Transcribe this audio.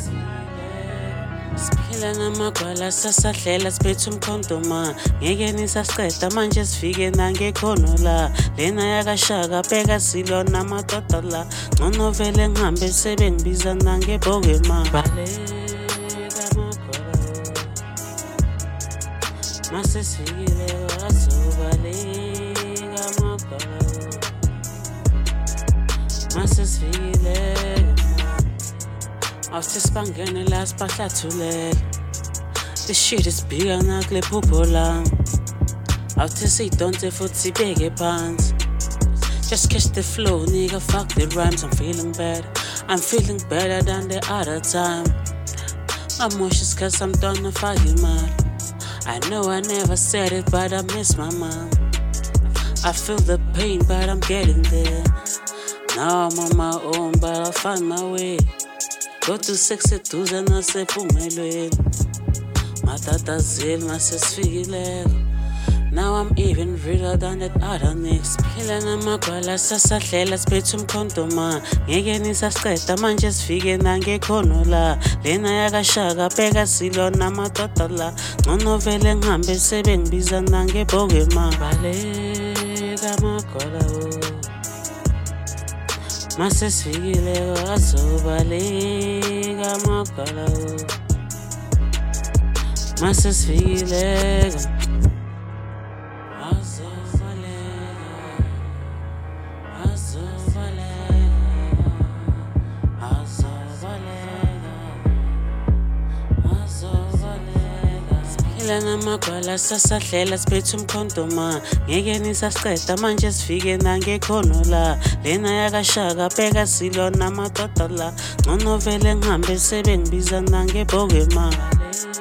Siphila namagwala sasahlela siphethe umkhondoma ngeke nisasiqeda manje sifike nangekhono la lena yakashaka bheka silona amadoda la ngcono vele ngihambe sebengibiza nangebhokema baleka amagwala mase sifikile wazobaleka amagwala mase sifikile After spangene la spahlathulela This shit is bigger nakule phupho lang After siyidonse futhi sibeke phansi Just catch the flow, nigga, fuck the rhymes I'm feeling better than the other time I'm nauseous cause I'm done to fuck you, man I know I never said it, but I miss my mom I feel the pain, but I'm getting there Now I'm on my own, but I'll find my way Go to 62 nasephumelweni matatazeli masesifikile Now I'm even realer than that other niggas Siphila namagwala sasahlela siphethe umkhondoma ngeke nisasiqeda manje sifike nangekhono la lena yakashaka bheka silona amadoda la ngcono vele ngihambe sebengibiza nangebhokema baleka amagwala Mase sifikile wazobaleka amagwala Mase sifikile namagwala sasahlela siphethe umkhondoma ngeke nisasiqeda manje sifike nangekhono la lena yakashaka bheka silona amadoda la ngcono vele ngihambe sebengibiza nangebhokema